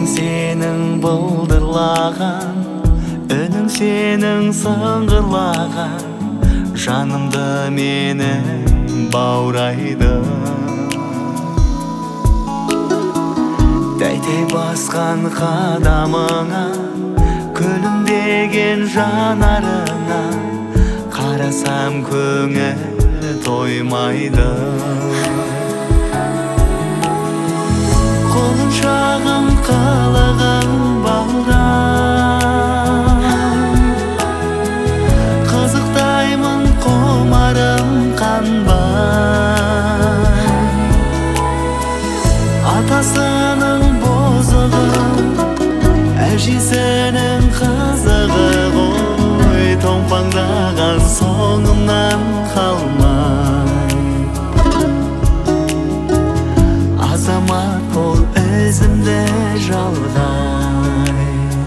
сенің былдырлаған, үнің сенің сыңғырлаған, жанымды мені баурайды. Тәй-тәй басқан қадамыңа, күлімдеген жанарыңа қарасам көңіл тоймайды. Қолың шағың қылығың балдан, қызықтаймын құмарым қанбай. Атасының бозығы, әжесінің қызығы ғой, томпаңдаған соңымнан қалмай. Азамат бол өзімді жалғай.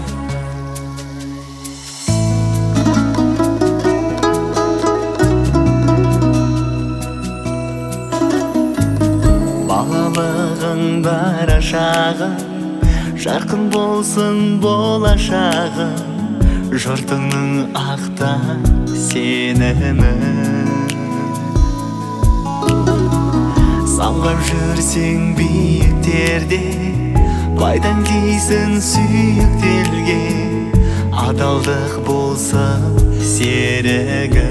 Балалығың бар шағы, жарқын болсын болашағы, жұртыңның ақта сенімі. Самғап жүрсең биіктерде, пайдаң тисін сүйіктерге, адалдық болсын серігі.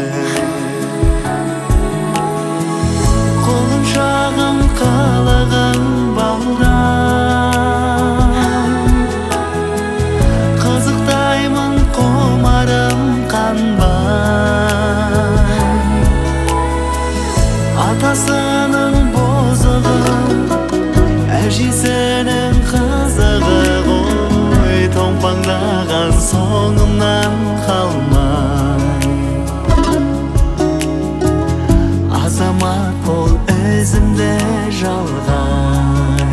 Қолың шағың қылығың балдан, қызықтаймын құмарым қанбай. Атасының бозығы, әжесінің қызығы ғой, томпаңдаған соңымнан қалмай. Азамат бол өзімді жалғай.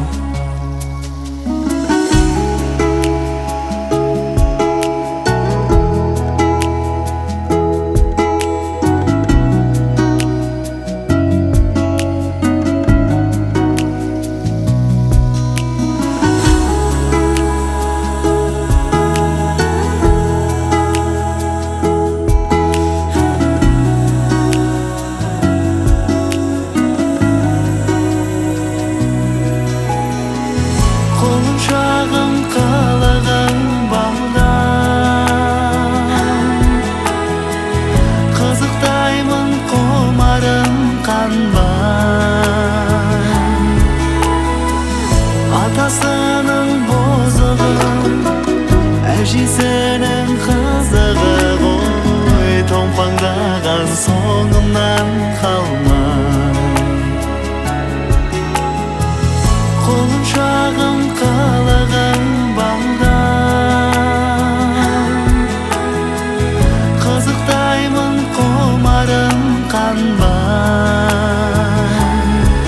Қолың шағың қылығың балдан, қызықтаймын құмарым қанбай. Атасының бозығы, әжесінің қызығы ғой, томпаңдаған соңымнан қалмай. Қолың шағың қылығың балдан, қызықтаймын құмарым қанбай.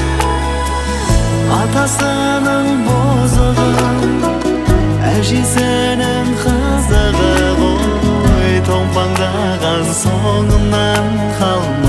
Атасының бозығы, әжесінің қызығы ғой, томпаңдаған соңымнан қалмай.